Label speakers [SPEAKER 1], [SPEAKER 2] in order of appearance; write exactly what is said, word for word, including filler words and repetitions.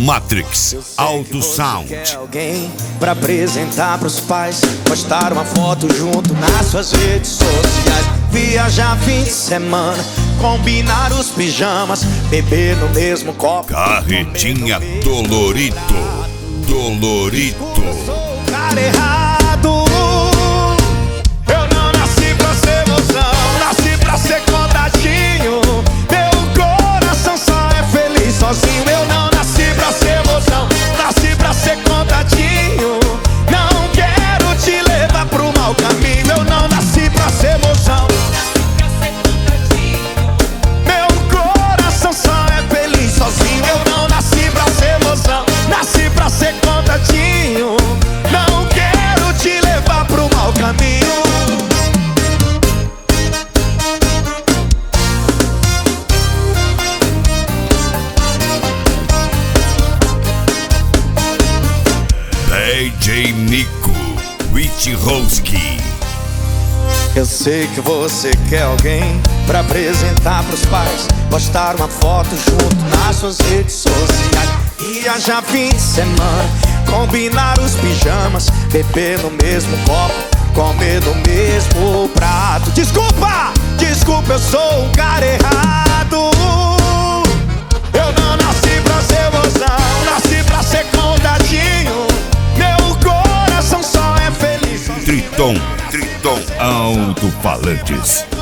[SPEAKER 1] Matrix Auto Sound.
[SPEAKER 2] Quer alguém pra apresentar pros pais, postar uma foto junto nas suas redes sociais, viajar fim de semana, combinar os pijamas, beber no mesmo copo.
[SPEAKER 1] Carretinha Dolorito, Dolorito.
[SPEAKER 2] Eu sou o cara errado. Eu não nasci pra ser emoção, nasci pra ser contatinho. Meu coração só é feliz sozinho. Eu não nasci pra ser emoção, nasci pra ser contatinho. Não quero te levar pro mau caminho. Eu não nasci pra ser emoção, meu coração só é feliz sozinho. Eu não nasci pra ser emoção, nasci pra ser contatinho. Não quero te levar pro mau caminho.
[SPEAKER 1] D J Nico Witchowski.
[SPEAKER 2] Eu sei que você quer alguém pra apresentar pros pais, postar uma foto junto nas suas redes sociais, viajar fim de semana, combinar os pijamas, beber no mesmo copo, comer do mesmo prato. Desculpa, desculpa, eu sou o cara errado. Eu não nasci pra ser emoção, nasci pra ser contatinho. Meu coração só é feliz.
[SPEAKER 1] Triton, Triton Alto-Falantes.